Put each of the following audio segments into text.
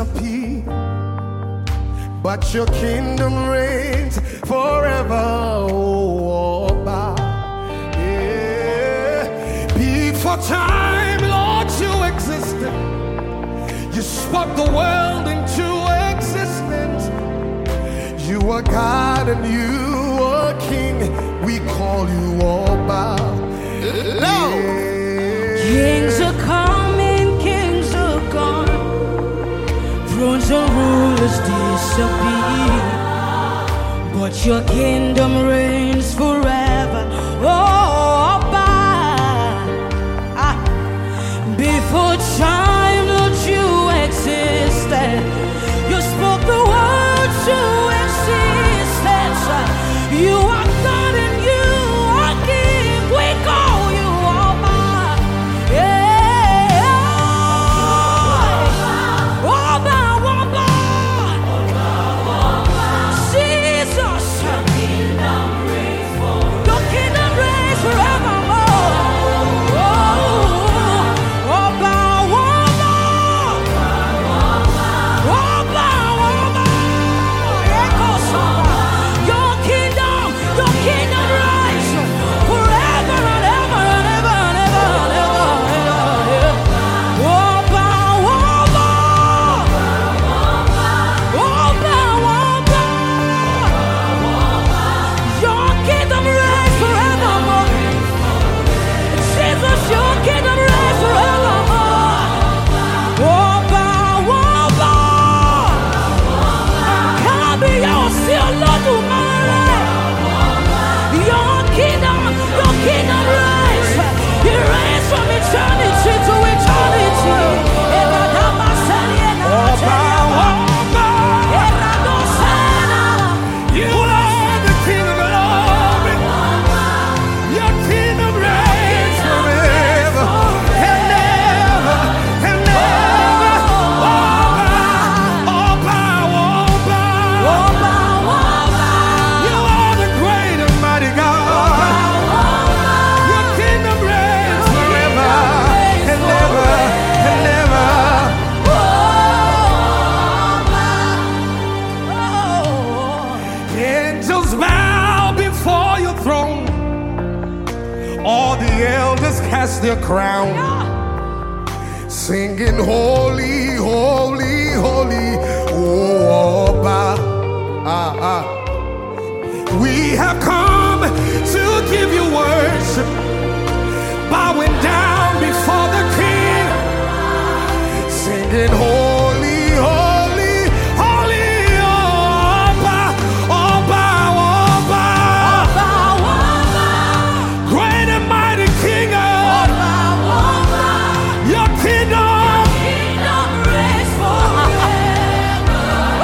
disappear, but your kingdom reigns forever. Oh, Oba. Yeah. Before time, Lord, you existed. You spoke the world into existence. You are God and you are King. We call you Oba. No. Kings are coming, kings are gone. Thrones and rulers disappear, but your kingdom reigns forever. Oh, Oba. Before time, Lord, you existed. You spoke the word to existence. You are God and you are King. We call you Oba. Yeah. Oba, Oba. Jesus. Your kingdom reigns forevermore. Oh, Oba, Oba. Oba, Oba. Your kingdom reigns forever and ever and ever and ever and ever and ever. Oba, Oba. Oba, Oba. Your kingdom reigns forevermore. Jesus, your kingdom reigns forevermore. Oba, Oba. Kábíyèsí Olódùmarè. Your kingdom reigns. It reigns from eternity to eternity. Oba, Oba. You are the King of glory. Your kingdom reigns forever and ever and ever. Oba, Oba, Oba. You are the great and mighty God. Your kingdom reigns forever and ever and ever. Angels bow before your throne. All the elders cast their crown, singing holy, holy, holy. Oh, Oba. We have come to give you worship, bowing down before the King, singing holy, holy, holy. Oba, Oba, Oba. Great and mighty King of your kingdom. Reigns forever.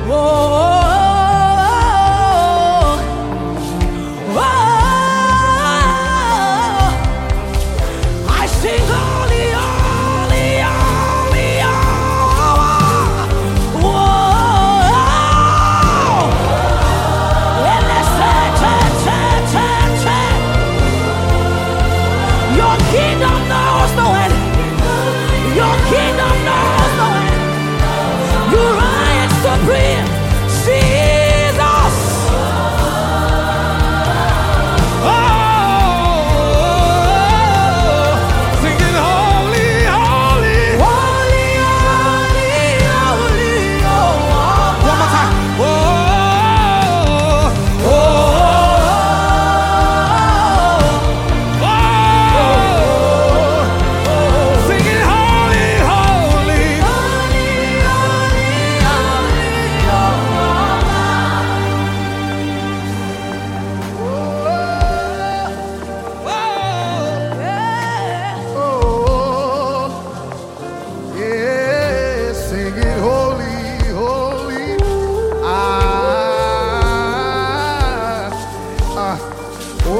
I sing holy, holy, holy, your kingdom knows no end. Your kingdom knows no end. You reign supreme, Jesus. Oh, singing holy, holy, Holy, holy, holy, oh. one more time. Oh, oh, singing holy, holy. Yeah, sing it holy, holy. Oh,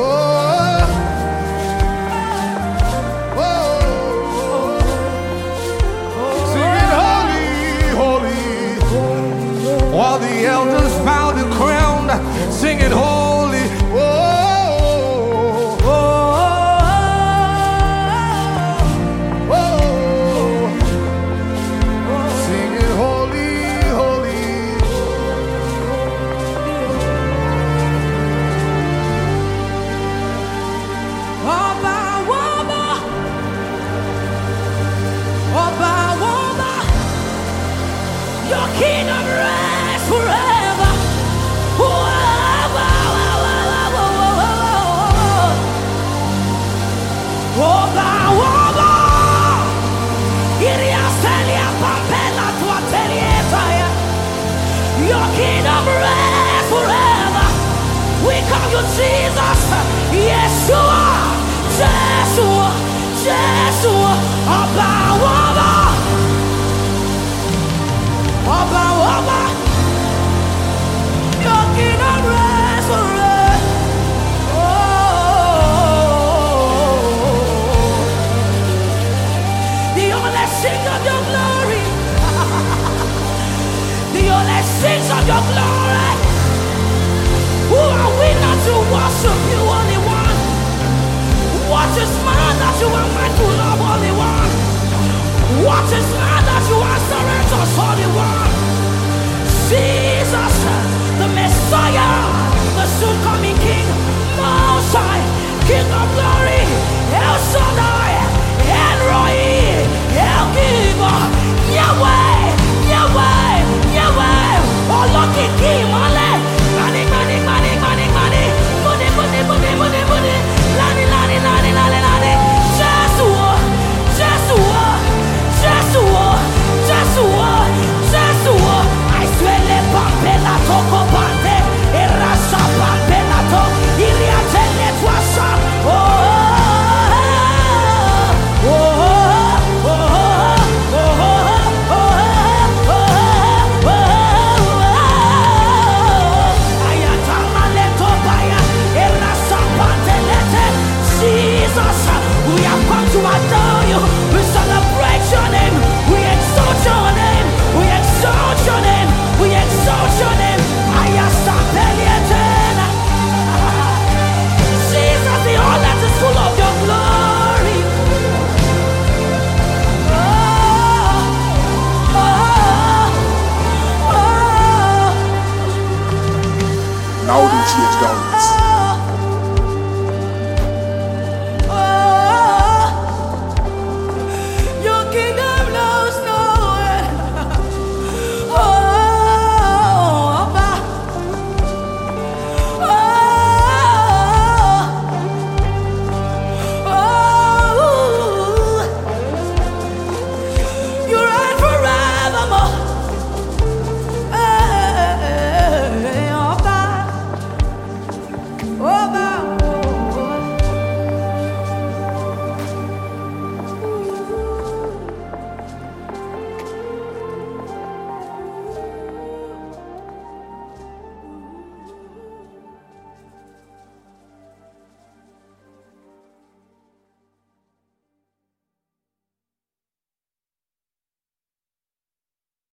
sing it holy, holy. While the elders bow the crown, sing it holy. Oh, sing it holy, holy. Oba, Oba, Oba, Oba, your kingdom reigns forever. Oba, Oba, Oba, Iria Celia Pampela Tuatelietaya. Your kingdom reigns forever. We call you Jesus, Yeshua, Yeshua, Yeshua, Oba, Oba, Oba, Oba. Your kingdom reigns forever. Oh, the only sing of your glory, the only sings of your glory. Who are we not to worship you, only one? What is man that you are mindful of, only one? What is man that you are surrendered us, only one? Jesus, the Messiah, the soon coming King, Most High, King of glory, El Shaddai, El Roi, El Giver, Yahweh, Yahweh, Yahweh, oh lucky King, Male, money, money, money, money, money, money, money, money, money, money, lani, lani, lani, lani, lani, Joshua, Joshua, Joshua, Joshua, Joshua, I swear le pampela toko pante, erasa pampela to, iria tele tuasa, Jesus, we have come to adore you. We celebrate your name. We exalt your name. We exalt your name. We exalt your name. Jesus, the all that is full of your glory. Now the change down